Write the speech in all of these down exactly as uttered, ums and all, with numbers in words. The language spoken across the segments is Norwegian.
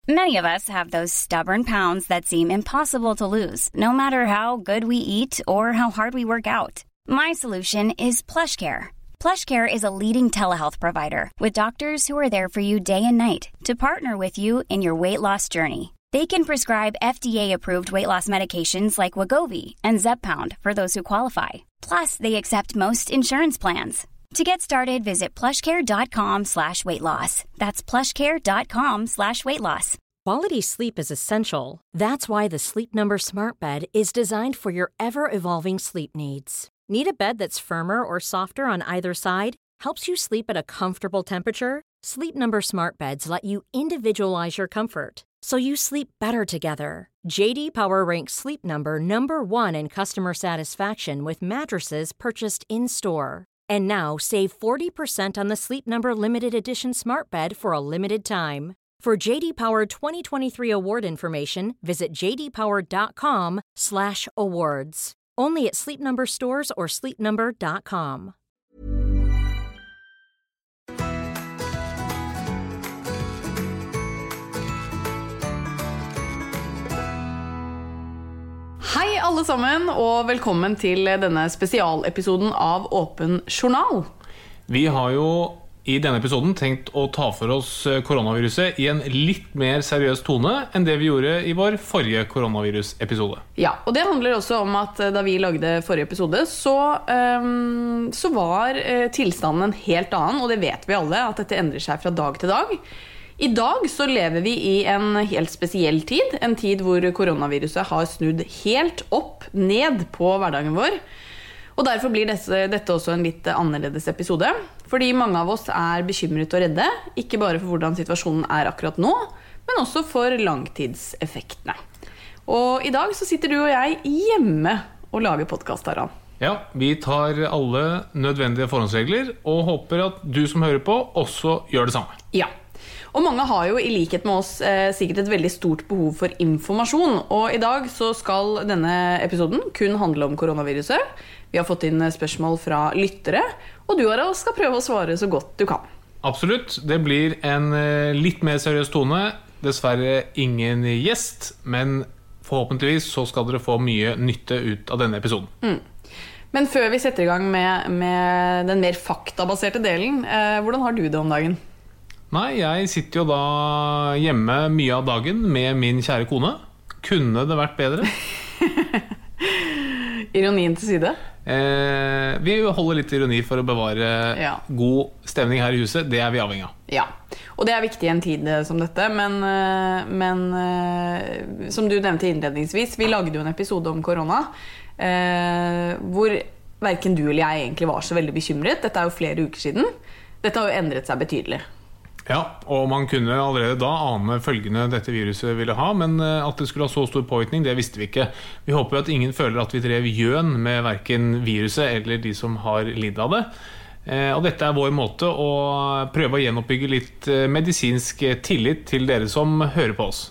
Many of us have those stubborn pounds that seem impossible to lose, no matter how good we eat or how hard we work out. My solution is PlushCare. PlushCare is a leading telehealth provider with doctors who are there for you day and night to partner with you in your weight loss journey. They can prescribe F D A-approved weight loss medications like Wegovy and Zepbound for those who qualify. Plus, they accept most insurance plans. To get started, visit plushcare.com slash weight loss. That's plushcare.com slash weight loss. Quality sleep is essential. That's why the Sleep Number Smart Bed is designed for your ever-evolving sleep needs. Need a bed that's firmer or softer on either side? Helps you sleep at a comfortable temperature? Sleep Number Smart Beds let you individualize your comfort, so you sleep better together. J D Power ranks Sleep Number number one in customer satisfaction with mattresses purchased in-store. And now, save forty percent on the Sleep Number Limited Edition Smart Bed for a limited time. For J D Power twenty twenty-three award information, visit jdpower.com slash awards. Only at Sleep Number stores or sleep number dot com. Hei alle sammen, og velkommen til denne spesialepisoden av Åpen Journal. Vi har jo i denne episoden tenkt å ta for oss koronaviruset i en litt mer seriøs tone enn det vi gjorde i vår forrige koronavirusepisode. Ja, og det handler også om at da vi lagde forrige episode, så, um, så var uh, tilstanden en helt annen, og det vet vi alle, at dette endrer seg fra dag til dag. I dag så lever vi i en helt spesiell tid, en tid hvor koronaviruset har snudd helt opp, ned på hverdagen vår. Og derfor blir dette, dette også en litt annerledes episode, fordi mange av oss er bekymret og redde, ikke bare for hvordan situasjonen er akkurat nå, men også for langtidseffektene. Og i dag så sitter du og jeg hjemme og lager podcast, Aran. Ja, vi tar alle nødvendige forhåndsregler, og håper at du som hører på også gjør det samme. Ja. Og mange har jo i likhet med oss eh, sikkert et veldig stort behov for informasjon, og i dag så skal denne episoden kun handle om koronaviruset. Vi har fått inn spørsmål fra lyttere, og du Ara skal prøve å svare så godt du kan. Absolutt, det blir en eh, litt mer seriøs tone, dessverre ingen gjest, men forhåpentligvis så skal dere få mye nytte ut av denne episoden. Mm. Men før vi setter i gang med, med den mer faktabaserte delen, eh, hvordan har du det om dagen? Nei, jeg sitter jo da hjemme mye av dagen med min kjære kone. Kunne det vært bedre? Ironien til side? Eh, vi holder litt ironi for å bevare ja. God stemning her i huset. Det er vi avhengig av. Ja, og det er viktig i en tid som dette. Men, men som du nevnte innledningsvis, vi lagde jo en episode om korona, eh, hvor hverken du eller jeg egentlig var så veldig bekymret. Dette er jo flere uker siden. Dette har jo endret seg betydelig. Ja, og man kunne allerede da ane følgende dette viruset ville ha, men at det skulle ha så stor påvirkning, det visste vi ikke. Vi håper at ingen føler at vi drev gjøn med hverken viruset eller de som har lidd av det. Og dette er vår måte å prøve å gjenoppbygge litt medisinsk tillit til dere som hører på oss.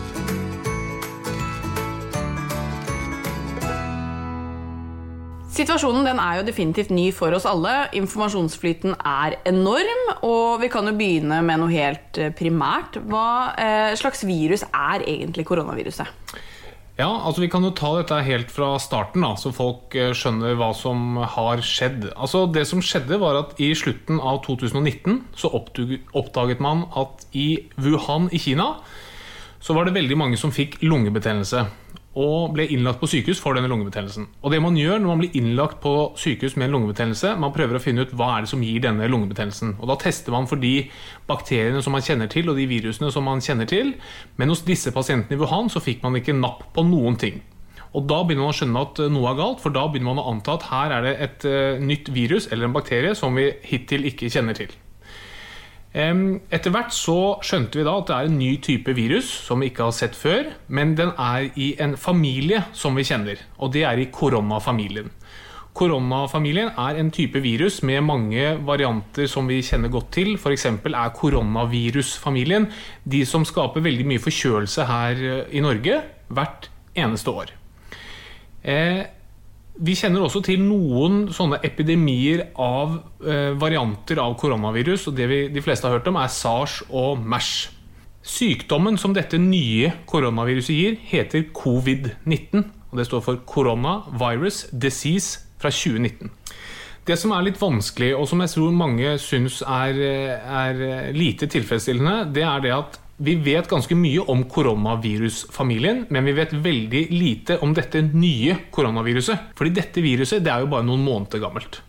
Situasjonen den er jo definitivt ny for oss alle. Informasjonsflyten er enorm, og vi kan jo begynne med noe helt primært. Hva eh, slags virus er egentlig koronaviruset? Ja, altså vi kan jo ta dette helt fra starten da, så folk skjønner hva som har skjedd. Altså det som skjedde var at i slutten av to tusen og nitten så oppdaget man at i Wuhan i Kina så var det veldig mange som fikk lungebetennelse og ble innlagt på sykehus for denne lungebetennelsen. Og det man gjør når man blir innlagt på sykehus med en lungebetennelse, man prøver å finne ut hva er det som gir denne lungebetennelsen. Og da tester man for de bakteriene som man kjenner til, og de virusene som man kjenner til. Men hos disse pasientene i Wuhan så fikk man ikke napp på noen ting. Og da begynner man å skjønne at noe er galt, for da begynner man å anta at her er det et uh, nytt virus eller en bakterie som vi hittil ikke kjenner til. Etter hvert så skjønte vi da at det er en ny type virus som vi ikke har sett før, men den er i en familie som vi kjenner, og det er i koronafamilien. Koronafamilien er en type virus med mange varianter som vi kjenner godt til. For eksempel er koronavirusfamilien de som skaper veldig mye forkjølelse her i Norge hvert eneste år. Eh, Vi kjenner også til noen sånne epidemier av eh, varianter av koronavirus, og det vi, de fleste har hørt om er SARS og MERS. Sykdommen som dette nye koronaviruset gir heter covid nitten, og det står for Coronavirus Disease fra tjue nitten. Det som er litt vanskelig, og som jeg tror mange synes er, er lite tilfredsstillende, det er det at vi vet ganske mye om koronavirusfamilien, men vi vet veldig lite om dette nye koronaviruset. Fordi dette viruset, det er jo bare noen måneder gammelt.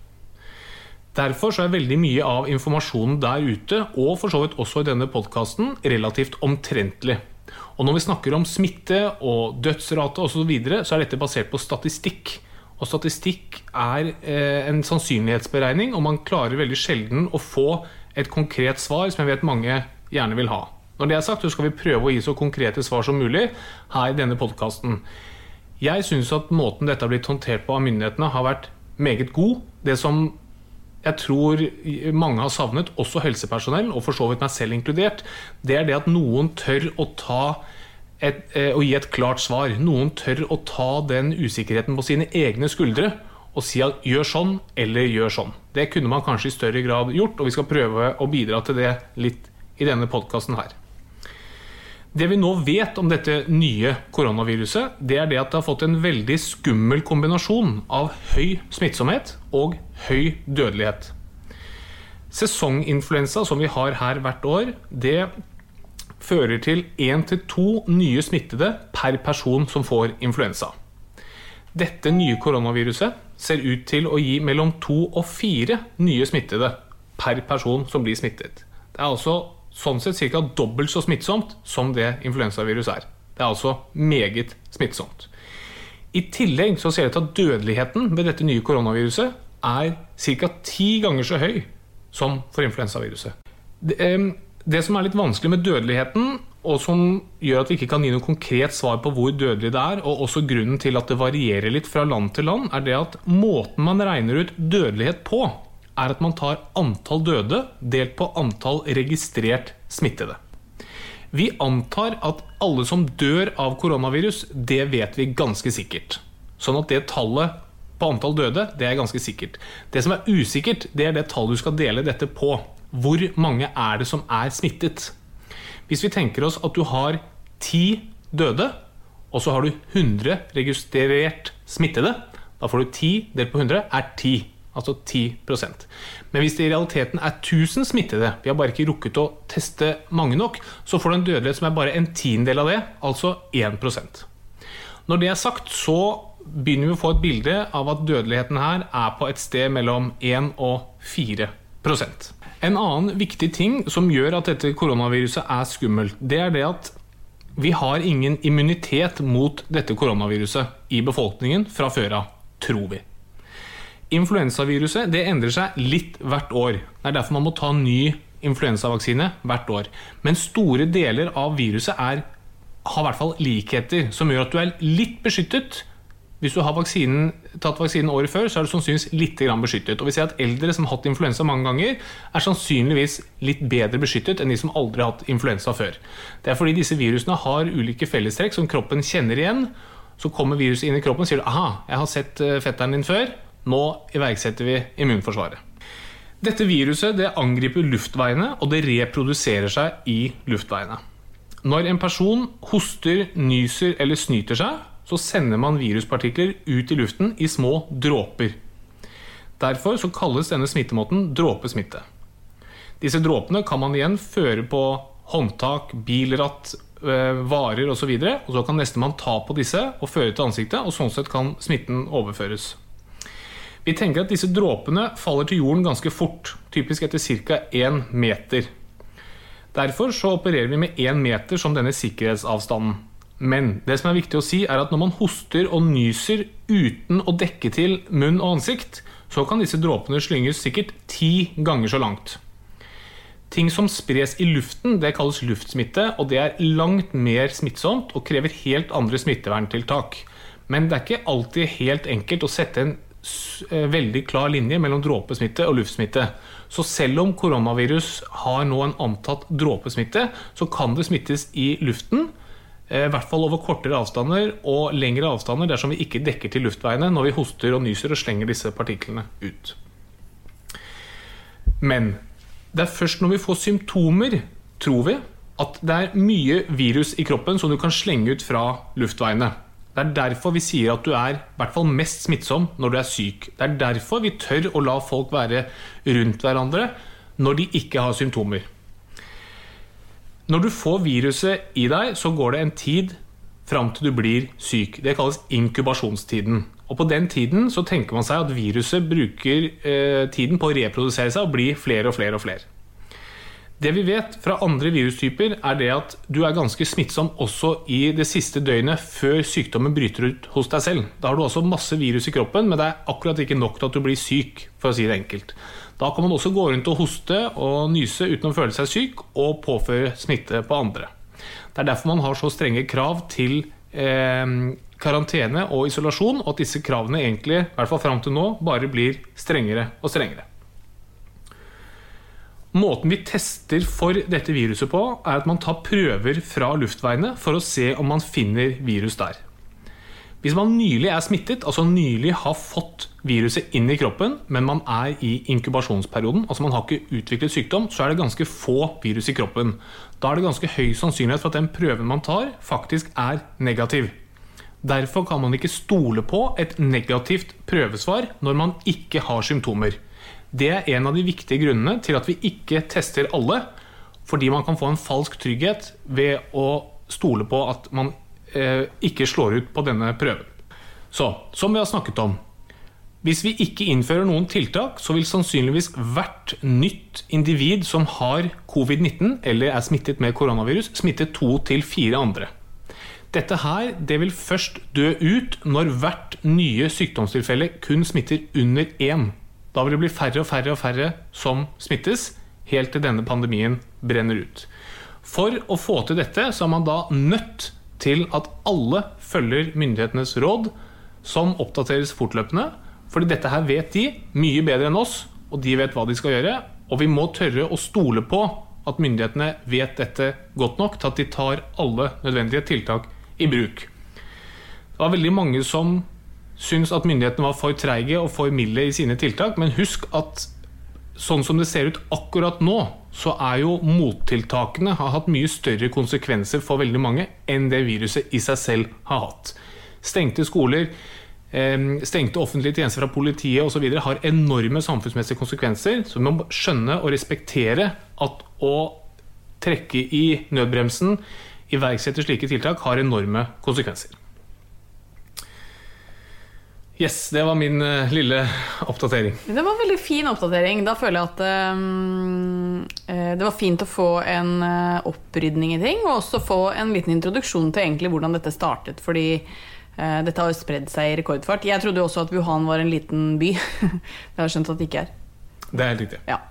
Derfor så er veldig mye av informasjonen der ute, og for så vidt også i denne podcasten, relativt omtrentlig. Og når vi snakker om smitte og dødsrate og så videre, så er dette basert på statistikk. Og statistikk er eh, en sannsynlighetsberegning, og man klarer veldig sjelden å få et konkret svar som jeg vet mange gjerne vil ha. Når det er sagt, så skal vi prøve å gi så konkrete svar som mulig her i denne podcasten. Jeg synes at måten dette har blitt håndtert på av myndighetene har vært meget god. Det som jeg tror mange har savnet, også helsepersonell, og for så vidt meg selv inkludert, det er det at noen tør å ta et, eh, å gi et klart svar. Noen tør å ta den usikkerheten på sine egne skuldre og si at gjør sånn eller gjør sånn. Det kunne man kanskje i større grad gjort, og vi skal prøve å bidra til det litt i denne podcasten her. Det vi nå vet om dette nye koronaviruset, det er det at det har fått en veldig skummel kombinasjon av høy smittsomhet og høy dødelighet. Sesonginfluensa som vi har her hvert år, det fører til en til to nye smittede per person som får influensa. Dette nye koronaviruset ser ut til å gi mellom to og fire nye smittede per person som blir smittet. Det er altså sånn sett cirka dobbelt så smittsomt som det influensavirus er. Det er altså meget smittsomt. I tillegg så ser det til at dødeligheten ved dette nye koronaviruset er cirka ti ganger så høy som for influensaviruset. Det, eh, det som er litt vanskelig med dødeligheten, og som gjør at vi ikke kan gi noe konkret svar på hvor dødelig det er, og også grunnen til at det varierer litt fra land til land, er det at måten man regner ut dødelighet på, er at man tar antall døde delt på antall registrert smittede. Vi antar at alle som dør av koronavirus, det vet vi ganske sikkert. Sånn at det tallet på antall døde, det er ganske sikkert. Det som er usikkert, det er det tallet du skal dele dette på. Hvor mange er det som er smittet? Hvis vi tenker oss at du har ti døde, og så har du hundre registrert smittede, da får du ti delt på hundre er ti. Altså ti prosent. Men hvis det i realiteten er tusen smittede, vi har bare ikke rukket å teste mange nok, så får du en dødelighet som er bare en tiendedel av det, altså en prosent. Når det er sagt, så begynner vi å få et bilde av at dødeligheten her er på et sted mellom en og fire prosent. En annen viktig ting som gjør at dette koronaviruset er skummelt, det er det at vi har ingen immunitet mot dette koronaviruset i befolkningen fra før av, tror vi. Influensaviruset, det endrer seg litt hvert år. Det er derfor man må ta ny influensavaksine hvert år. Men store deler av viruset er, har i hvert fall likheter, som gjør at du er litt beskyttet. Hvis du har vaksinen, tatt vaksinen året før, så er du sannsynligvis litt grann beskyttet. Og vi ser at eldre som har hatt influensa mange ganger, er sannsynligvis litt bedre beskyttet enn de som aldri har hatt influensa før. Det er fordi disse virusene har ulike fellestrekk som kroppen kjenner igjen. Så kommer viruset inn i kroppen og sier, aha, jeg har sett fetteren din før, nå iverksetter vi immunforsvaret. Dette viruset det angriper luftveiene, og det reproduserer seg i luftveiene. Når en person hoster, nyser eller snyter seg, så sender man viruspartikler ut i luften i små dråper. Derfor så kalles denne smittemåten dråpesmitte. Disse dråpene kan man igjen føre på håndtak, bilratt, varer og så videre, og så kan nestemann ta på disse og føre til ansiktet, og sånn sett kan smitten overføres. Vi tenker at disse dråpene faller til jorden ganske fort, typisk etter cirka en meter. Derfor så opererer vi med en meter som denne sikkerhetsavstanden. Men det som er viktig å si er at når man hoster og nyser uten å dekke til munn og ansikt, så kan disse dråpene slynges sikkert ti ganger så langt. Ting som spres i luften, det kalles luftsmitte, og det er langt mer smittsomt og krever helt andre smitteverntiltak. Men det er ikke alltid helt enkelt å sette en veldig klar linje mellom dråpesmitte og luftsmitte. Så selv om koronavirus har nå en antatt dråpesmitte, så kan det smittes i luften, i hvert fall over kortere avstander og lengre avstander dersom vi ikke dekker til luftveiene når vi hoster og nyser og slenger disse partiklene ut. Men det er først når vi får symptomer, tror vi, at det er mye virus i kroppen som du kan slenge ut fra luftveiene. Det er derfor vi sier at du er I hvert fall mest smittsom når du er syk. Det er derfor vi tør å la folk være rundt hverandre når de ikke har symptomer. Når du får viruset I deg, så går det en tid frem til du blir syk. Det kalles inkubasjonstiden. Og på den tiden så tenker man seg at viruset bruker eh, tiden på å reprodusere seg og bli flere og flere og flere. Det vi vet fra andre virustyper er det at du er ganske smittsom også I det siste døgnet før sykdommen bryter ut hos deg selv. Da har du også masse virus I kroppen, men det er akkurat ikke nok til at du blir syk, for å si det enkelt. Da kan man også gå rundt og hoste og nyse uten å føle seg syk og påføre smitte på andre. Det er derfor man har så strenge krav til eh, karantene og isolasjon, og at disse kravene egentlig, I hvert fall frem til nå, bare blir strengere og strengere. Måten vi tester for dette viruset på er at man tar prøver fra luftveiene for å se om man finner virus der. Hvis man nylig er smittet, altså nylig har fått viruset inn I kroppen, men man er I inkubasjonsperioden, altså man har ikke utviklet sykdom, så er det ganske få virus I kroppen. Da er det ganske høy sannsynlighet for at den prøven man tar faktisk er negativ. Derfor kan man ikke stole på et negativt prøvesvar når man ikke har symptomer. Det er en av de viktige grunnene til at vi ikke tester alle, fordi man kan få en falsk trygghet ved å stole på at man eh, ikke slår ut på denne prøven. Så, som vi har snakket om, hvis vi ikke innfører noen tiltak, så vil sannsynligvis hvert nytt individ som har covid nitten eller er smittet med koronavirus, smitte to til fire andre. Dette her, det vil først dø ut når hvert nye sykdomstilfelle kun smitter under én. Da vil det bli færre og færre og færre som smittes, helt til denne pandemien brenner ut. For å få til dette, så er man da nødt til at alle følger myndighetenes råd, som oppdateres fortløpende, fordi dette her vet de mye bedre enn oss, og de vet hva de skal gjøre, og vi må tørre å stole på at myndighetene vet dette godt nok, til at de tar alle nødvendige tiltak I bruk. Det var veldig mange som synes at myndighetene var for treige og for milde I sine tiltak, men husk at sånn som det ser ut akkurat nå, så er jo mottiltakene har hatt mye større konsekvenser for veldig mange enn det viruset I seg selv har hatt. Stengte skoler, stengte offentlige tjenester fra politiet og så videre har enorme samfunnsmessige konsekvenser, så man må skjønne og respektere at å trekke I nødbremsen, iverksette slike tiltak, har enorme konsekvenser. Yes, det var min uh, lille oppdatering. Det var en veldig fin oppdatering. Da føler jeg at um, det var fint å få en uh, opprydning I ting, og også få en liten introduksjon til egentlig hvordan dette startet, fordi uh, dette har jo spredd seg I rekordfart. Jeg trodde jo også at Wuhan var en liten by. Det har jeg skjønt at det ikke er. Det er helt riktig. Ja.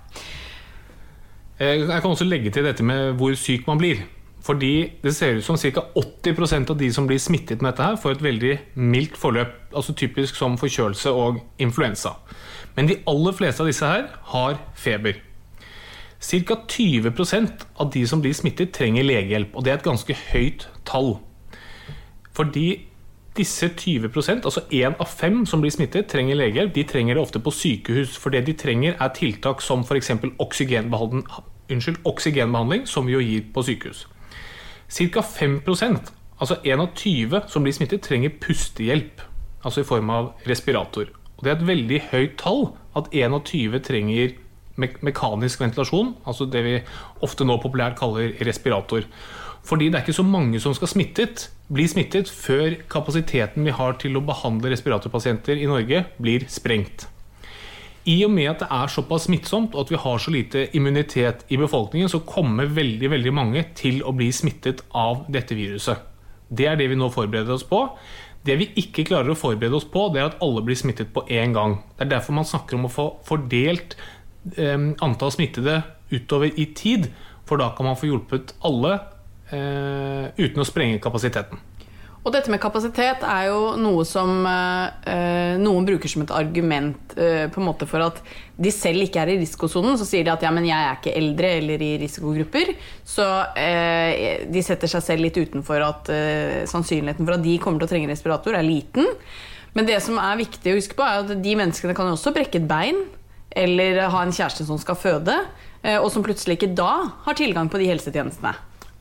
Jeg kan også legge til dette med hvor syk man blir. Fordi det ser ut som ca åtti prosent av de som blir smittet med dette her får et veldig mildt forløp, altså typisk som forkjølelse og influensa. Men de aller fleste av disse her har feber. Cirka tjue prosent av de som blir smittet trenger legehjelp, og det er et ganske høyt tall. Fordi disse tjue prosent, altså en av fem som blir smittet, trenger legehjelp. De trenger det ofte på sykehus, for det de trenger er tiltak som for eksempel oksygenbehandling, unnskyld, oksygenbehandling, som vi jo gir på sykehus. Cirka fem prosent, altså en av tjue som blir smittet, trenger pustehjelp, altså I form av respirator. Og det er et veldig høyt tall at en av tjue trenger me- mekanisk ventilasjon, altså det vi ofte nå populært kaller respirator. Fordi det er ikke så mange som skal smittet, bli smittet før kapasiteten vi har til å behandle respiratorpasienter I Norge blir sprengt. I og med at det er såpass smittsomt og at vi har så lite immunitet I befolkningen, så kommer veldig, veldig mange til å bli smittet av dette viruset. Det er det vi nå forbereder oss på. Det vi ikke klarer å forberede oss på, det er at alle blir smittet på en gang. Det er derfor man snakker om å få fordelt eh, antall smittede utover I tid, for da kan man få hjulpet alle eh, uten å sprenge kapasiteten. Og dette med kapasitet er jo noe som eh, noen bruker som et argument eh, på en måte for at de selv ikke er I risikosonen, så sier de at ja, men jeg er ikke eldre eller I risikogrupper, så eh, de setter seg selv litt utenfor at eh, sannsynligheten for at de kommer til å trenge respirator er liten. Men det som er viktig å huske på er at de menneskene kan jo også brekke et bein, eller ha en kjæreste som skal føde, eh, og som plutselig ikke da har tilgang på de helsetjenestene.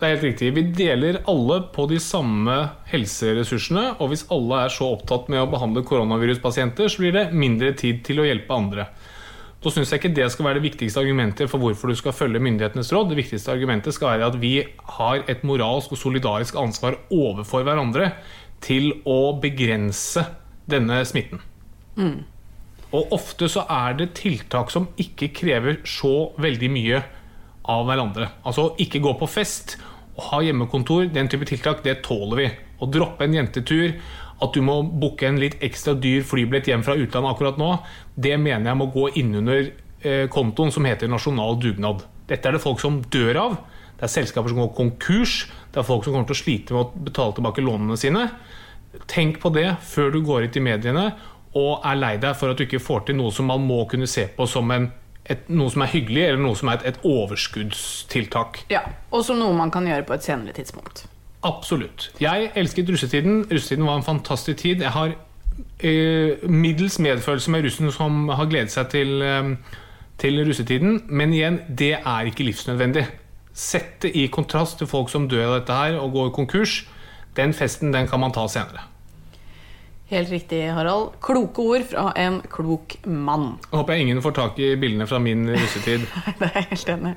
Det er helt riktig. Vi deler alle på de samme helseressursene, og hvis alle er så opptatt med å behandle koronaviruspasienter, så blir det mindre tid til å hjelpe andre. Da synes jeg ikke det skal være det viktigste argumentet for hvorfor du skal følge myndighetenes råd. Det viktigste argumentet skal være at vi har et moralsk og solidarisk ansvar overfor hverandre til å begrense denne smitten. Mm. Og ofte så er det tiltak som ikke krever så veldig mye av hverandre. Altså ikke gå på fest og ha hjemmekontor, den type tiltak, det tåler vi. Å droppe en jentetur, at du må booke en litt ekstra dyr flybillett hjem fra utlandet akkurat nå, det mener jeg må gå innunder eh, kontoen som heter nasjonal dugnad. Dette er det folk som dør av, det er selskaper som går konkurs, det er folk som kommer til å slite med å betale tilbake lånene sine. Tenk på det før du går ut i mediene, og er lei deg for at du ikke får til noe som man må kunne se på som en, et, noe som er hyggelig, eller noe som er et, et overskuddstiltak. Ja, og som noe man kan gjøre på et senere tidspunkt. Absolutt. Jeg elsket russetiden. Russetiden var en fantastisk tid. Jeg har eh, middels medfølelse med russen som har gledet seg til, eh, til russetiden, men igjen, det er ikke livsnødvendig. Sette i kontrast til folk som dør av dette her og går konkurs, den festen den kan man ta senere. Helt riktig, Harald. Kloke ord fra en klok mann. Jeg håper jeg ingen får tak i bildene fra min russetid. Det er jeg helt enig.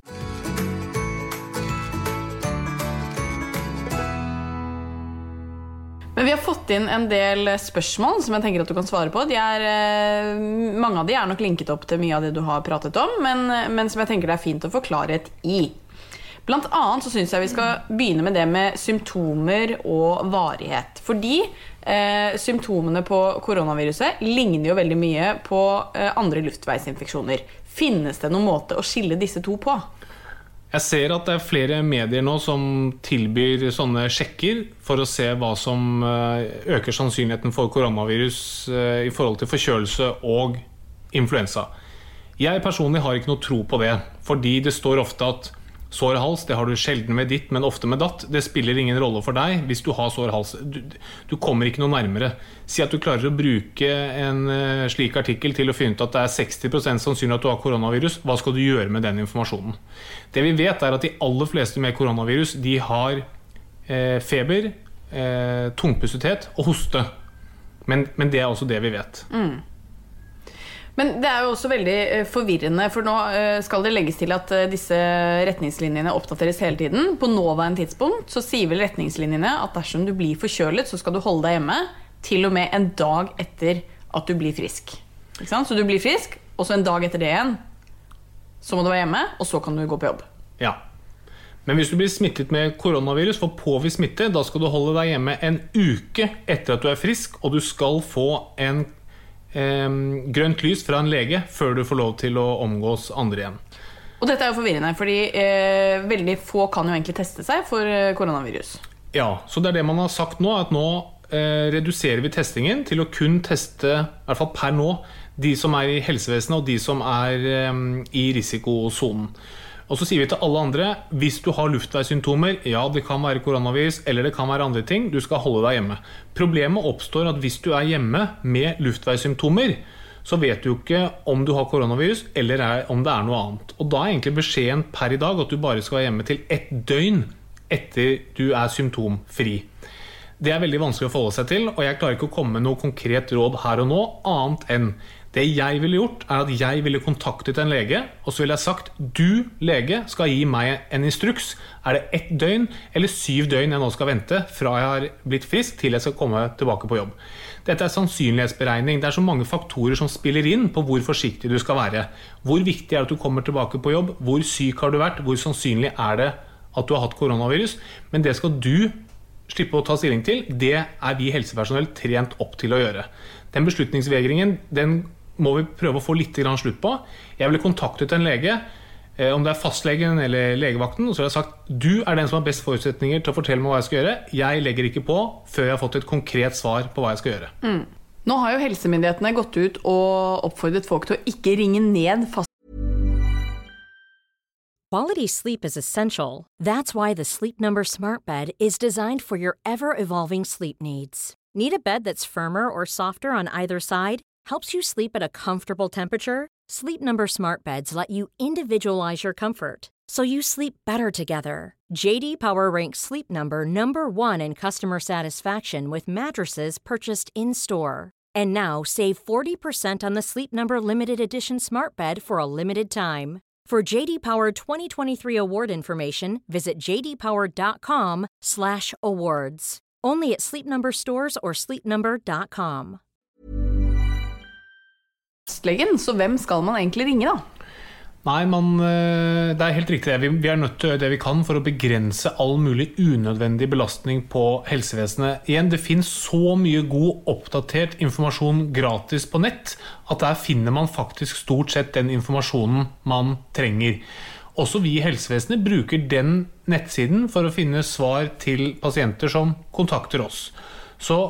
Men vi har fått inn en del spørsmål som jeg tenker at du kan svare på. De er, mange av de er nok linket opp til mye av det du har pratet om, men, men som jeg tenker det er fint å få klarhet i. Blant annet så synes jeg vi skal begynne med det med symptomer og varighet. Fordi eh, symptomene på koronaviruset ligner jo veldig mye på eh, andre luftveisinfeksjoner. Finnes det noen måte å skille disse to på? Jeg ser at det er flere medier nå som tilbyr sånne sjekker for å se hva som øker sannsynligheten for koronavirus i forhold til forkjølelse og influensa. Jeg personlig har ikke noe tro på det, fordi det står ofte at sår hals, det har du sjelden med ditt, men ofte med datt. Det spiller ingen rolle for deg hvis du har sår hals. Du, du kommer ikke noe nærmere. Si at du klarer å bruke en uh, slik artikkel til å finne ut at det er seksti prosent sannsynlig at du har koronavirus. Hva skal du gjøre med den informasjonen? Det vi vet er at de aller fleste med koronavirus, de har eh, feber, eh, tungpustethet og hoste. Men, men det er også det vi vet. Mm. Men det er jo også veldig forvirrende, for nå skal det legges til at disse retningslinjene oppdateres hele tiden. På nåværende tidspunkt så sier vel retningslinjene at dersom du blir forkjølet, så skal du holde deg hjemme til og med en dag etter at du blir frisk. Ikke sant? Så du blir frisk, og så en dag etter det igjen, så må du være hjemme, og så kan du gå på jobb. Ja. Men hvis du blir smittet med koronavirus, får påvist smitte, da skal du holde deg hjemme en uke etter at du er frisk, og du skal få en Eh, grønt lys fra en lege før du får lov til å omgås andre igjen. Og dette er jo forvirrende, fordi eh, veldig få kan jo egentlig teste seg for eh, koronavirus. Ja, så det er det man har sagt nå, at nå eh, reduserer vi testingen til å kun teste, i hvert fall per nå, de som er i helsevesenet og de som er eh, i risikosonen. Og så sier vi til alle andre, hvis du har luftveissymptomer, ja, det kan være koronavirus, eller det kan være andre ting, du skal holde deg hjemme. Problemet oppstår at hvis du er hjemme med luftveissymptomer, så vet du ikke om du har koronavirus, eller er, om det er noe annet. Og da er egentlig beskjeden per i dag at du bare skal være hjemme til ett døgn etter du er symptomfri. Det er veldig vanskelig å forholde seg til, og jeg klarer ikke å komme med noe konkret råd her og nå, annet enn det jeg ville gjort er at jeg ville kontaktet en lege, og så ville jeg sagt, du lege skal gi meg en instruks. Er det ett døgn eller syv døgn jeg nå skal vente fra jeg har blitt frisk til jeg skal komme tilbake på jobb? Dette er sannsynlighetsberegning. Det er så mange faktorer som spiller inn på hvor forsiktig du skal være. Hvor viktig er det at du kommer tilbake på jobb? Hvor syk har du vært? Hvor sannsynlig er det at du har hatt koronavirus? Men det skal du slippe å ta stilling til. Det er vi helsepersonell trent opp til å gjøre. Den beslutningsvegringen, den må vi prøve å få litt grann slutt på. Jeg ville kontaktet en lege, eh, om det er fastlegen eller legevakten, og så har jeg sagt, du er den som har best forutsetninger til å fortelle meg hva jeg skal gjøre. Jeg legger ikke på før jeg har fått et konkret svar på hva jeg skal gjøre. Mm. Nå har jo helsemyndighetene gått ut og oppfordret folk til å ikke ringe ned fast. Quality sleep is essential. That's why the Sleep Number Smart Bed is designed for your ever-evolving sleep needs. Need a bed that's firmer or softer on either side? Helps you sleep at a comfortable temperature? Sleep Number Smart Beds let you individualize your comfort so you sleep better together. J D Power ranks Sleep Number number one in customer satisfaction with mattresses purchased in-store. And now save forty percent on the Sleep Number Limited Edition Smart Bed for a limited time. For J D Power twenty twenty-three award information, visit j d power dot com slash awards. Only at Sleep Number stores or sleep number dot com. Fastlegen, så hvem skal man egentlig ringe da? Nei, man, det er helt riktig. Vi, vi er nødt til å gjøre det vi kan for å begrense all mulig unødvendig belastning på helsevesenet. Igjen, det finnes så mye god, oppdatert informasjon gratis på nett, at der finner man faktisk stort sett den informasjonen man trenger. Også vi i helsevesenet bruker den nettsiden for å finne svar til pasienter som kontakter oss. Så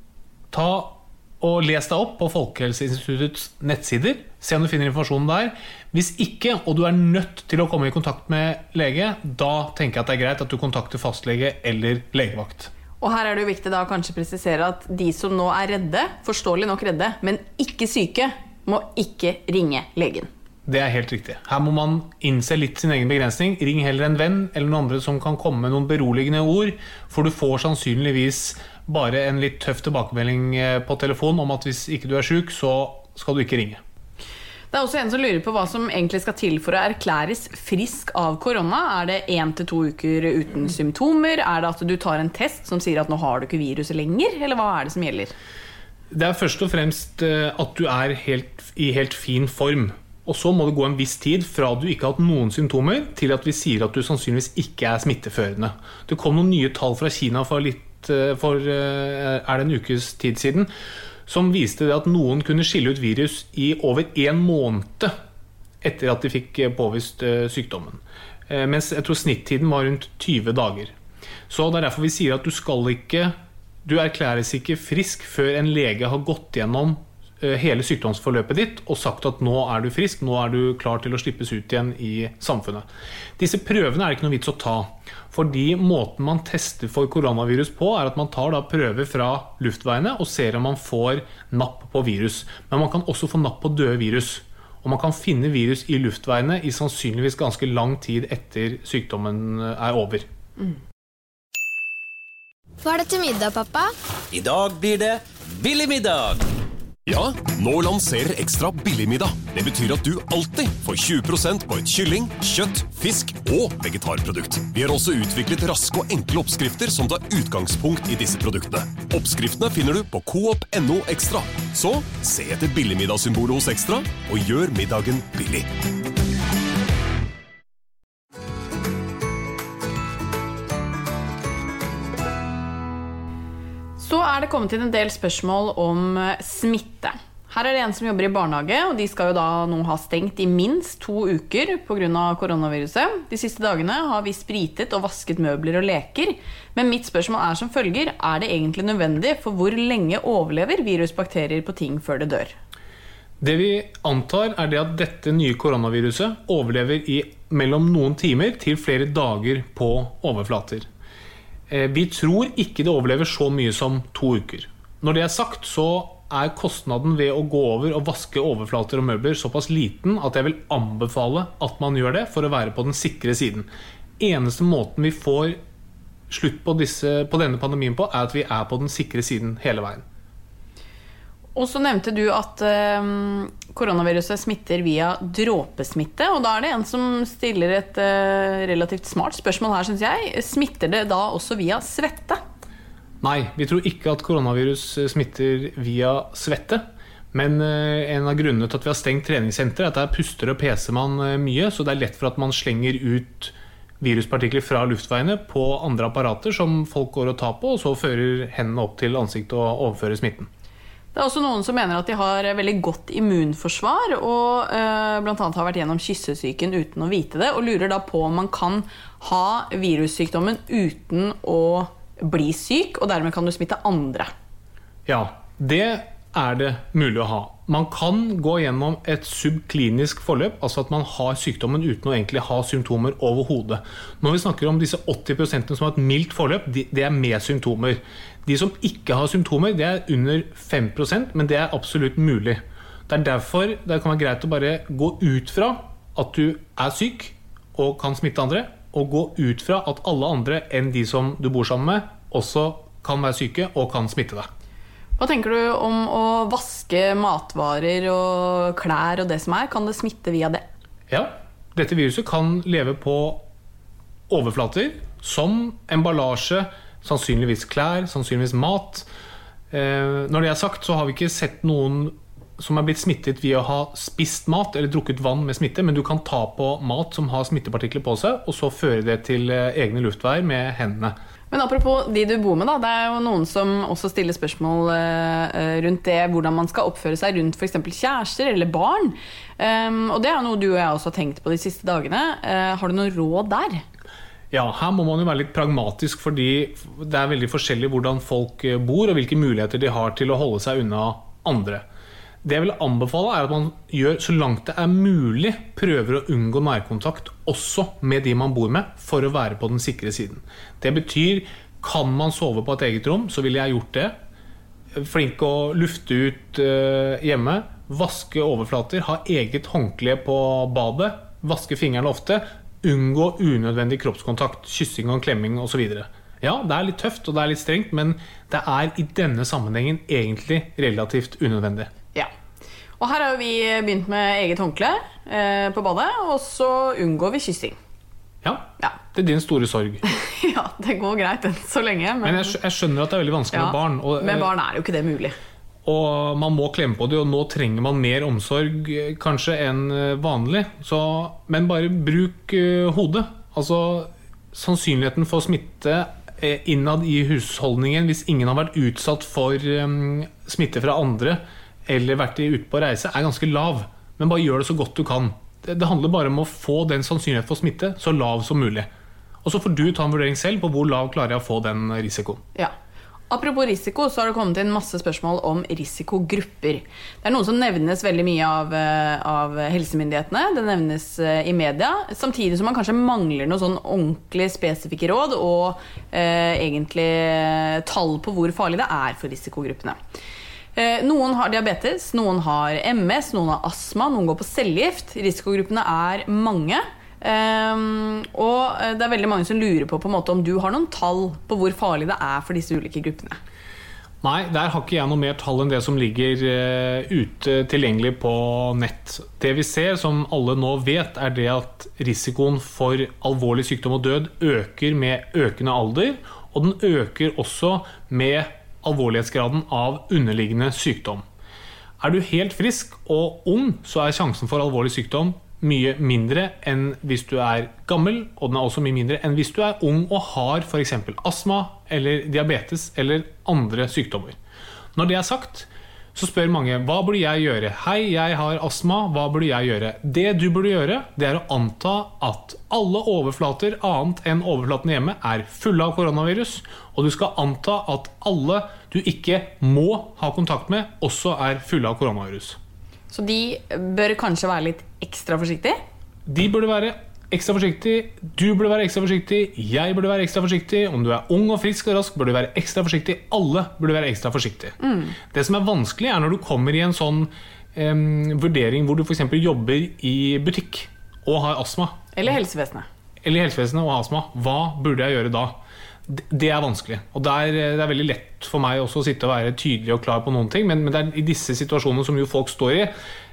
ta og les deg opp på Folkehelseinstituttets nettsider, se om du finner informasjonen der. Hvis ikke, og du er nødt til å komme i kontakt med lege, da tenker jeg at det er greit at du kontakter fastlege eller legevakt. Og her er det jo viktig da å kanskje presisere at de som nå er redde, forståelig nok redde, men ikke syke, må ikke ringe legen. Det er helt riktig. Her må man innse litt sin egen begrensning. Ring heller en venn eller noen andre som kan komme med noen beroligende ord, for du får sannsynligvis bare en litt tøff tilbakemelding på telefon om at hvis ikke du er syk, så skal du ikke ringe. Det er også en som lurer på hva som egentlig skal til for å erklæres frisk av korona. Er det en til to uker uten symptomer? Er det at du tar en test som sier at nå har du ikke viruset lenger? Eller hva er det som gjelder? Det er først og fremst at du er helt, i helt fin form. Og så må det gå en viss tid fra du ikke har hatt noen symptomer til at vi sier at du sannsynligvis ikke er smitteførende. Det kom noen nye tall fra Kina for, litt, for er det en ukes tid siden, som viste det at noen kunne skille ut virus i over en måned etter at de fikk påvist sykdommen. Mens jeg tror snittiden var rundt tyve dager. Så det er derfor vi sier at du skal ikke, du erklæres ikke frisk før en lege har gått gjennom hele sykdomsforløpet ditt og sagt at nå er du frisk, nå er du klar til å slippes ut igjen i samfunnet. Disse prøvene er ikke noe vits å ta, fordi måten man tester for koronavirus på er at man tar da prøver fra luftveiene og ser om man får napp på virus. Men man kan også få napp på døde virus, og man kan finne virus i luftveiene i sannsynligvis ganske lang tid etter sykdommen er over. Mm. Hva er det til middag, pappa? I dag blir det billig middag! Ja, nå lanserer Ekstra billigmiddag. Det betyr at du alltid får tjue prosent på et kylling, kjøtt, fisk og vegetarprodukt. Vi har også utviklet raske og enkle oppskrifter som tar utgangspunkt i disse produktene. Oppskriftene finner du på coop punktum no ekstra. Så se etter billigmiddagssymbolet hos Ekstra og gjør middagen billig. Så er det kommet inn en del spørsmål om smitte. Her er det en som jobber i barnehage, og de skal jo da nå ha stengt i minst to uker på grunn av koronaviruset. De siste dagene har vi spritet og vasket møbler og leker, men mitt spørsmål er som følger: er det egentlig nødvendig, for hvor lenge overlever virusbakterier på ting før det dør? Det vi antar er det at dette nye koronaviruset overlever i mellom noen timer til flere dager på overflater. Vi tror ikke det overlever så mye som to uker. Når det er sagt, så er kostnaden ved å gå over og vaske overflater og møbler såpass liten at jeg vil anbefale at man gjør det for å være på den sikre siden. Eneste måten vi får slutt på, disse, på denne pandemien på er at vi er på den sikre siden hele veien. Og så nevnte du at um, koronaviruset smitter via dråpesmitte, og da er det en som stiller et uh, relativt smart spørsmål her, synes jeg. Smitter det da også via svette? Nei, vi tror ikke at koronavirus smitter via svette, men uh, en av grunnene til at vi har stengt treningssenter er at der puster og peser man uh, mye, så det er lett for at man slenger ut viruspartikler fra luftveiene på andre apparater som folk går og tar på, og så fører hendene opp til ansiktet og overfører smitten. Det er også noen som mener at de har veldig godt immunforsvar og øh, blant annet har vært gjennom kyssesyken uten å vite det, og lurer da på om man kan ha virussykdommen uten å bli syk, og dermed kan du smitte andre. Ja, det er det mulig å ha. Man kan gå gjennom et subklinisk forløp, altså at man har sykdommen uten å egentlig ha symptomer overhodet. Når vi snakker om disse åtti prosent som har et mildt forløp, det er med symptomer. De som ikke har symptomer, det er under fem prosent, men det er absolutt mulig. Det er derfor det kan være greit å bare gå ut fra at du er syk, og kan smitte andre, og gå ut fra at alle andre enn de som du bor sammen med, også kan være syke og kan smitte deg. Hva tenker du om å vaske matvarer og klær og det som er? Kan det smitte via det? Ja, dette viruset kan leve på overflater som emballasje, sannsynligvis klær, sannsynligvis mat. Eh, når det er sagt, så har vi ikke sett noen som er blitt smittet via å ha spist mat eller drukket vann med smitte, men du kan ta på mat som har smittepartikler på seg, og så føre det til egne luftveier med hendene. Men apropos de du bor med da, det er jo noen som også stiller spørsmål eh, rundt det, hvordan man skal oppføre seg rundt for eksempel kjærester eller barn. Um, og det er noe du og jeg også har tenkt på de siste dagene. Uh, har du noen råd der? Ja, her må man jo være litt pragmatisk, fordi det er veldig forskjellig hvordan folk bor og hvilke muligheter de har til å holde seg unna andre. Det jeg vil anbefale er at man gjør så langt det er mulig, prøver å unngå nærkontakt også med de man bor med, for å være på den sikre siden. Det betyr, kan man sove på et eget rom, så ville jeg gjort det. Flink å lufte ut uh, hjemme, vaske overflater, ha eget håndkle på badet, vaske fingrene ofte, unngå unødvendig kroppskontakt, kyssing og klemming og så videre. Ja, det er litt tøft og det er litt strengt, men det er i denne sammenhengen egentlig relativt unødvendig. Ja, og her har vi begynt med eget håndkle eh, på badet, og så unngår vi kyssing. Ja, ja, det er din store sorg. Ja, det går greit så lenge. Men, men jeg, jeg skjønner at det er veldig vanskelig ja, med barn. Og, med barn er jo ikke det mulig. Og man må klemme på det, og nå trenger man mer omsorg kanskje enn vanlig. Så, men bare bruk uh, hodet. Altså, sannsynligheten for smitte innad i husholdningen, hvis ingen har vært utsatt for um, smitte fra andre, eller vært ute på reise, er ganske lav. Men bare gjør det så godt du kan. Det, det handler bare om å få den sannsynlighet for smitte så lav som mulig. Og så får du ta en vurdering selv på hvor lav klarer jeg å få den risikoen. Ja. Apropos risiko, så har det kommet inn masse spørsmål om risikogrupper. Det er noe som nevnes veldig mye av, av helsemyndighetene. Det nevnes i media, samtidig som man kanskje mangler noe sånn ordentlig spesifikke råd og eh, egentlig tall på hvor farlig det er for risikogruppene. Eh, noen har diabetes, noen har M S, noen har astma, noen går på cellegift. Risikogruppene er mange. Um, og det er veldig mange som lurer på, på en måte, om du har noen tall på hvor farlig det er for disse ulike gruppene. Nei, der har ikke jeg noe mer tall enn det som ligger uh, ute tilgjengelig på nett. Det vi ser, som alle nå vet, er det at risikoen for alvorlig sykdom og død øker med økende alder, og den øker også med alvorlighetsgraden av underliggende sykdom. Er du helt frisk og ung, så er sjansen for alvorlig sykdom mye mindre enn hvis du er gammel, og den er også mye mindre enn hvis du er ung og har for eksempel astma eller diabetes eller andre sykdommer. Når det er sagt, så spør mange, hva burde jeg gjøre? Hei, jeg har astma, hva burde jeg gjøre? Det du burde gjøre, det er å anta at alle overflater annet enn overflaten hjemme er fulle av koronavirus, og du skal anta at alle du ikke må ha kontakt med også er fulle av koronavirus. Så de bør kanskje være litt ekstra forsiktige? De burde være ekstra forsiktige, du burde være ekstra forsiktig, jeg burde være ekstra forsiktig, om du er ung og frisk og rask, burde du være ekstra forsiktig, alle burde være ekstra forsiktige. Mm. Det som er vanskelig er når du kommer i en sånn um, vurdering hvor du for eksempel jobber i butikk og har astma. Eller helsevesenet. Eller helsevesenet og har astma. Hva burde jeg gjøre da? Det er vanskelig, og det er, det er veldig lett for meg også å sitte og være tydelig og klar på noen ting, men, men det er i disse situasjonene som jo folk står i,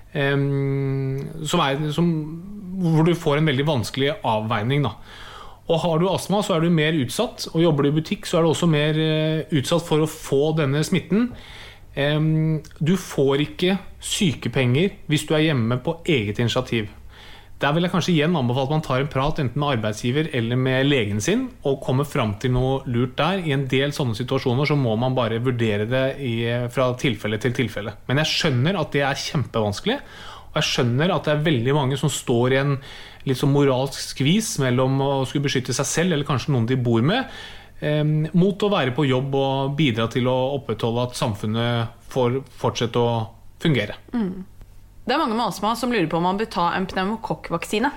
um, som er, som, hvor du får en veldig vanskelig avveining da. Og har du astma, så er du mer utsatt, og jobber du i butikk, så er du også mer uh, utsatt for å få denne smitten. Um, du får ikke sykepenger hvis du er hjemme på eget initiativ. Der vil jeg kanskje igjen anbefale at man tar en prat enten med arbeidsgiver eller med legen sin, og kommer frem til noe lurt der. I en del sånne situasjoner så må man bare vurdere det i, fra tilfelle til tilfelle. Men jeg skjønner at det er kjempevanskelig, og jeg skjønner at det er veldig mange som står i en litt sånn moralsk skvis mellom å skulle beskytte seg selv, eller kanskje noen de bor med, eh, mot å være på jobb og bidra til å opprettholde at samfunnet får fortsette å fungere. Mm. Det er mange med astma som lurer på om man bør ta en pneumokokkvaksine.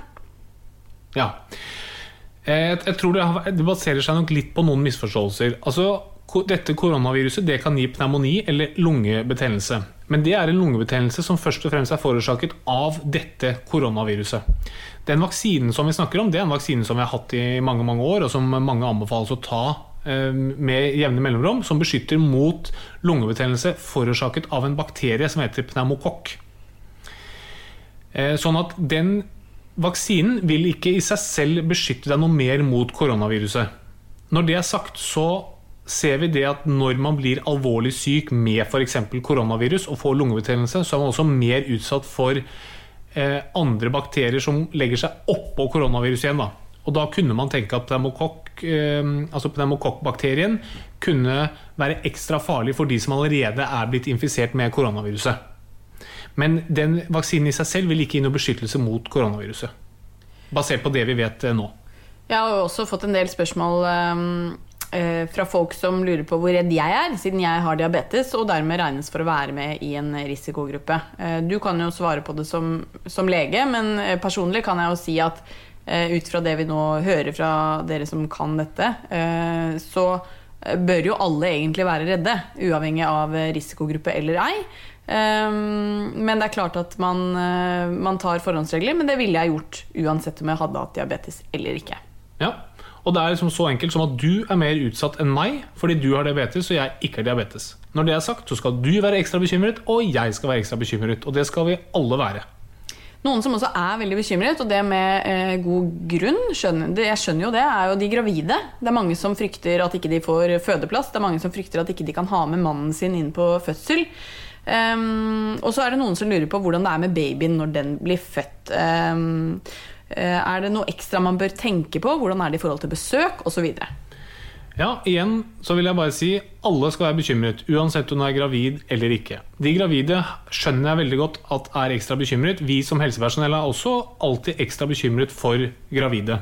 Ja. Jeg, jeg tror det, det baserer seg nok litt på noen misforståelser. Altså, dette koronaviruset det kan gi pneumoni eller lungebetennelse. Men det er en lungebetennelse som først og fremst er forårsaket av dette koronaviruset. Den vaksinen som vi snakker om, det er en vaksine som vi har hatt i mange, mange år, og som mange anbefales å ta eh, med jevne mellomrom, som beskytter mot lungebetennelse forårsaket av en bakterie som heter pneumokokk. Eh, sånn at den vaksinen vil ikke i seg selv beskytte deg noe mer mot koronaviruset. Når det er sagt, så ser vi det at når man blir alvorlig syk med for eksempel koronavirus og får lungebetennelse, så er man også mer utsatt for eh, andre bakterier som legger seg oppå koronavirus igjen. Da. Og da kunne man tenke at pneumokokk, eh, altså pneumokokkbakterien kunne være ekstra farlig for de som allerede er blitt infisert med koronaviruset. Men den vaksinen i seg selv vil ikke gi noe beskyttelse mot koronaviruset, basert på det vi vet eh, nå. Jeg har også fått en del spørsmål um fra folk som lurer på hvor redd jeg er, siden jeg har diabetes og dermed regnes for å være med i en risikogruppe. Du kan jo svare på det som, som lege, men personlig kan jeg jo si at ut fra det vi nå hører fra dere som kan dette, så bør jo alle egentlig være redde, uavhengig av risikogruppe eller ei. Men det er klart at man, man tar forhåndsregler, men det ville jeg gjort uansett om jeg hadde hatt diabetes eller ikke. Ja. Og det er liksom så enkelt som at du er mer utsatt enn meg, fordi du har diabetes og jeg ikke har diabetes. Når det er sagt, så skal du være ekstra bekymret, og jeg skal være ekstra bekymret, og det skal vi alle være. Noen som også er veldig bekymret, og det med eh, god grunn, skjønner, det, jeg skjønner jo det, er jo de gravide. Det er mange som frykter at ikke de får fødeplass, det er mange som frykter at ikke de kan ha med mannen sin inn på fødsel. Um, og så er det noen som lurer på hvordan det er med babyen når den blir født. Um, Er det noe ekstra man bør tenke på? Hvordan er det i forhold til besøk? Og så videre. Ja, igjen så vil jeg bare si alle skal være bekymret, uansett om du er gravid eller ikke. De gravide skjønner jeg veldig godt at er ekstra bekymret. Vi som helsepersonell er også alltid ekstra bekymret for gravide.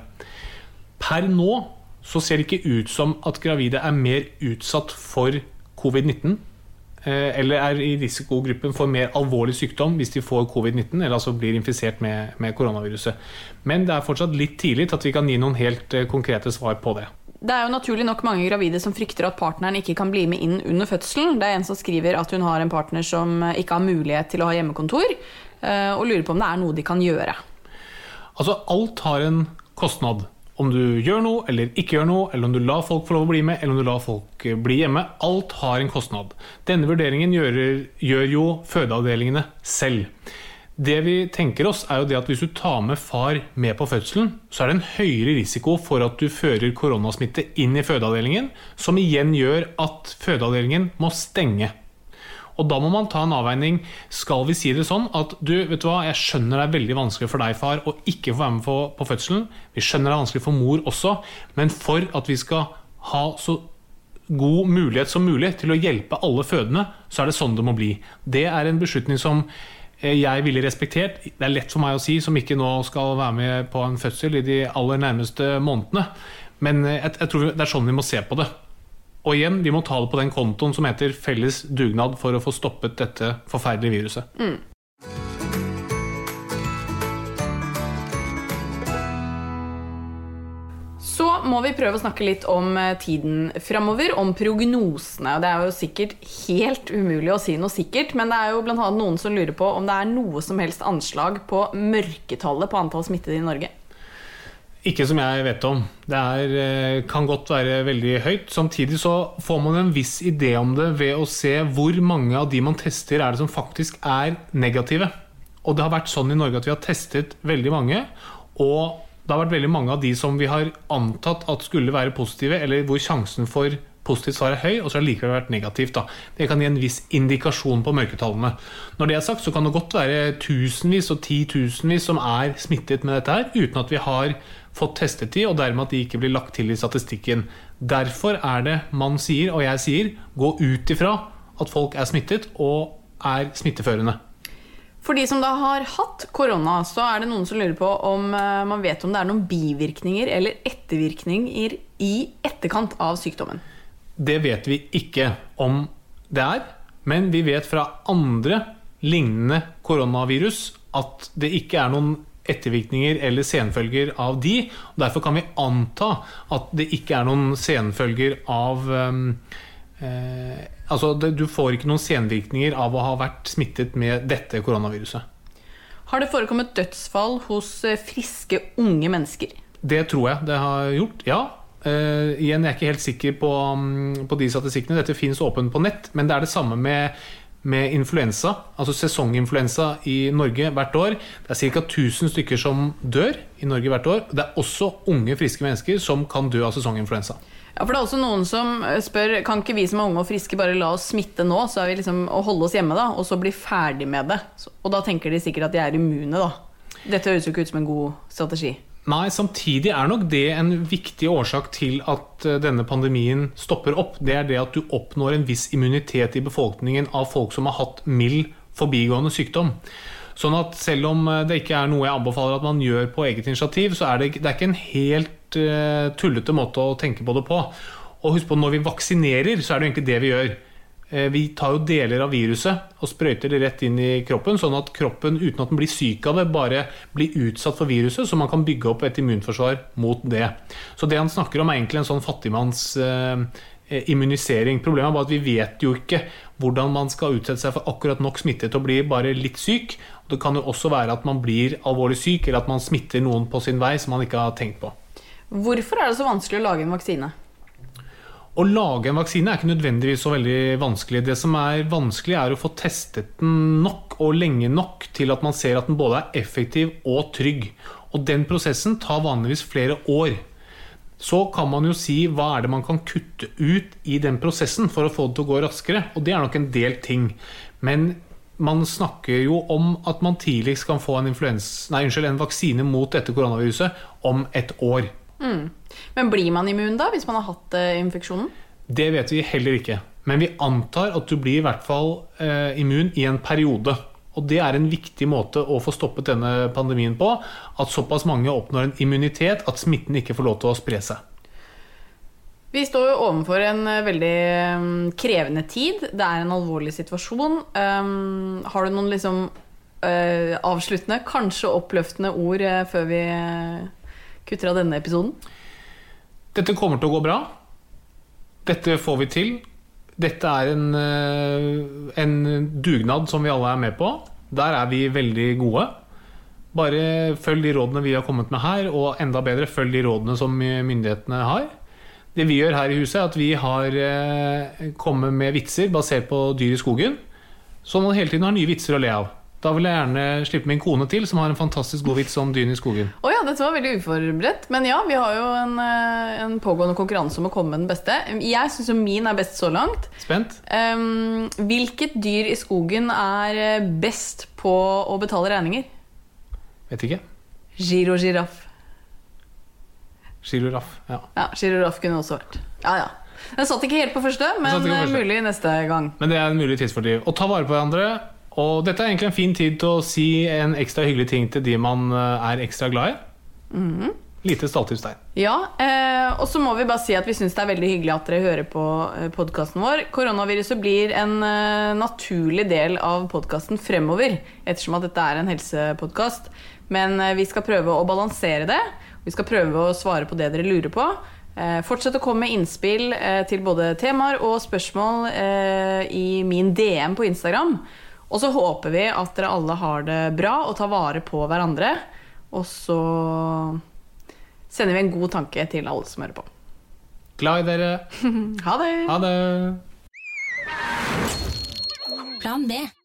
Per nå så ser det ikke ut som at gravide er mer utsatt for covid nitten, eller er i risikogruppen for mer alvorlig sykdom hvis de får covid nitten, eller altså blir infisert med, med koronaviruset. Men det er fortsatt litt tidlig til at vi kan gi noen helt konkrete svar på det. Det er jo naturlig nok mange gravide som frykter at partneren ikke kan bli med inn under fødselen. Det er en som skriver at hun har en partner som ikke har mulighet til å ha hjemmekontor, og lurer på om det er noe de kan gjøre. Altså, alt har en kostnad. Om du gjør noe eller ikke gjør noe, eller om du lar folk få lov å bli med, eller om du lar folk bli hjemme, alt har en kostnad. Denne vurderingen gjør, gjør jo fødeavdelingene selv. Det vi tenker oss er jo det at hvis du tar med far med på fødselen, så er det en høyere risiko for at du fører koronasmitte inn i fødeavdelingen, som igjen gjør at fødeavdelingen må stenge. Og da må man ta en avveining. Skal vi si det sånn at du, vet du hva, jeg skjønner det er veldig vanskelig for deg, far, å ikke få være med på, på fødselen. Vi skjønner det er vanskelig for mor også, men for at vi skal ha så god mulighet som mulig til å hjelpe alle fødende, så er det sånn det må bli. Det er en beslutning som jeg ville respektert. Det er lett for meg å si, som ikke nå skal være med på en fødsel i de aller nærmeste månedene. Men jeg, jeg tror det er sånn vi må se på det. Og igjen, vi må ta det på den kontoen som heter felles dugnad for å få stoppet dette forferdelige viruset. Mm. Så må vi prøve å snakke litt om tiden fremover, om prognosene. Det er jo sikkert helt umulig å si noe sikkert, men det er jo blant annet noen som lurer på om det er noe som helst anslag på mørketallet på antall smittede i Norge. Ikke som jeg vet om. Det er, kan godt være veldig høyt. Samtidig så får man en viss idé om det ved å se hvor mange av de man tester er det som faktisk er negative. Og det har vært sånn i Norge at vi har testet veldig mange, og det har vært veldig mange av de som vi har antatt at skulle være positive, eller hvor sjansen for positivt svar er høy, og så har det likevel vært negativt. Da. Det kan gi en viss indikasjon på mørketallene. Når det er sagt, så kan det godt være tusenvis og titusenvis som er smittet med dette her, uten at vi har fått testet de, og dermed at de ikke blir lagt til i statistikken. Derfor er det man sier, og jeg sier, gå ut ifra at folk er smittet og er smitteførende. For de som da har hatt korona, så er det noen som lurer på om man vet om det er noen bivirkninger eller ettervirkninger i etterkant av sykdommen. Det vet vi ikke om det er, men vi vet fra andre lignende koronavirus at det ikke er noen ettervirkninger eller senfølger av de, og derfor kan vi anta at det ikke er noen senfølger av um, eh, altså det, du får ikke noen senvirkninger av å ha vært smittet med dette koronaviruset. Har det forekommet dødsfall hos friske unge mennesker? Det tror jeg det har gjort, ja. Uh, igjen, jeg er ikke helt sikker på, um, på de statistikkene. Dette finnes åpent på nett, men det er det samme med, med influensa, altså sesonginfluensa i Norge hvert år. Det er ca. tusen stykker som dør i Norge hvert år. Det er også unge, friske mennesker som kan dø av sesonginfluensa. Ja, for det er også noen som spør, kan ikke vi som er unge og friske bare la oss smitte nå, så er vi liksom å holde oss hjemme da, og så bli ferdig med det. Og da tenker de sikkert at de er immune da. Dette høres jo ikke ut som en god strategi. Nei, samtidig er nok det en viktig årsak til at denne pandemien stopper opp. Det er det at du oppnår en viss immunitet i befolkningen av folk som har hatt mild forbigående sykdom. Sånn at selv om det ikke er noe jeg anbefaler at man gjør på eget initiativ, så er det, det er ikke en helt uh, tullete måte å tenke på det på. Og husk på, når vi vaksinerer, så er det egentlig det vi gjør. Vi tar jo deler av viruset og sprøyter det rett inn i kroppen, sånn at kroppen, uten at den blir syk av det, bare blir utsatt for viruset, så man kan bygge opp et immunforsvar mot det. Så det han snakker om er egentlig en sånn fattigmanns eh, immunisering. Problemet er bare at vi vet jo ikke hvordan man skal utsette seg for akkurat nok smittet til å bli bare litt syk. Det kan jo også være at man blir alvorlig syk, eller at man smitter noen på sin vei som man ikke har tenkt på. Hvorfor er det så vanskelig å lage en vaksine? Å lage en vaksine er ikke nødvendigvis så veldig vanskelig. Det som er vanskelig er å få testet den nok og lenge nok til at man ser at den både er effektiv og trygg. Og den prosessen tar vanligvis flere år. Så kan man jo si hva er det man kan kutte ut i den prosessen for å få det til å gå raskere. Og det er nok en del ting. Men man snakker jo om at man tidligst kan få en, influens, nei, unnskyld, en vaksine mot dette koronaviruset om et år. Mm. Men blir man immun da, hvis man har hatt uh, infeksjonen? Det vet vi heller ikke. Men vi antar at du blir i hvert fall uh, immun i en periode. Og det er en viktig måte å få stoppet denne pandemien på, at såpass mange oppnår en immunitet at smitten ikke får lov til å spre seg. Vi står jo overfor en veldig um, krevende tid. Det er en alvorlig situasjon. Um, har du noen liksom uh, avsluttende, kanskje oppløftende ord uh, før vi uh, kutter av denne episoden? Dette kommer til å gå bra. Dette får vi til. Dette er en, en dugnad som vi alle er med på. Der er vi veldig gode. Bare følg de rådene vi har kommet med her, og enda bedre følg de rådene som myndighetene har. Det vi gjør her i huset er at vi har kommet med vitser basert på dyr i skogen, så man hele tiden har nye vitser å le av. Da vil jeg gjerne slippe min kone til, som har en fantastisk god vits om dyrene i skogen. Å ja, dette var veldig uforberedt. Men ja, vi har jo en, en pågående konkurranse om å komme med den beste. Jeg synes jo min er best så langt. Spent. Um, hvilket dyr i skogen er best på å betale regninger? Vet ikke. Giro-giraff. Giro-raff, ja. Ja, giro-raff kunne også vært. Ja, ja. Den satt ikke helt på første, men på første. Mulig neste gang. Men det er en mulig tidsfordriv. Å ta vare på hverandre. Og dette er egentlig en fin tid til å si en ekstra hyggelig ting til de man er ekstra glad i. Mm-hmm. Lite stalltips der. Ja, eh, og så må vi bare si at vi synes det er veldig hyggelig at dere hører på podcasten vår. Koronaviruset blir en eh, naturlig del av podcasten fremover, ettersom at dette er en helsepodcast. Men eh, vi skal prøve å balansere det. Vi skal prøve å svare på det dere lurer på. Eh, fortsett å komme med innspill eh, til både temaer og spørsmål eh, i min D M på Instagram. Og så håper vi at dere alle har det bra og tar vare på hverandre. Og så sender vi en god tanke til alle som hører på. Glad i dere. Ha det. Ha det. Plan B.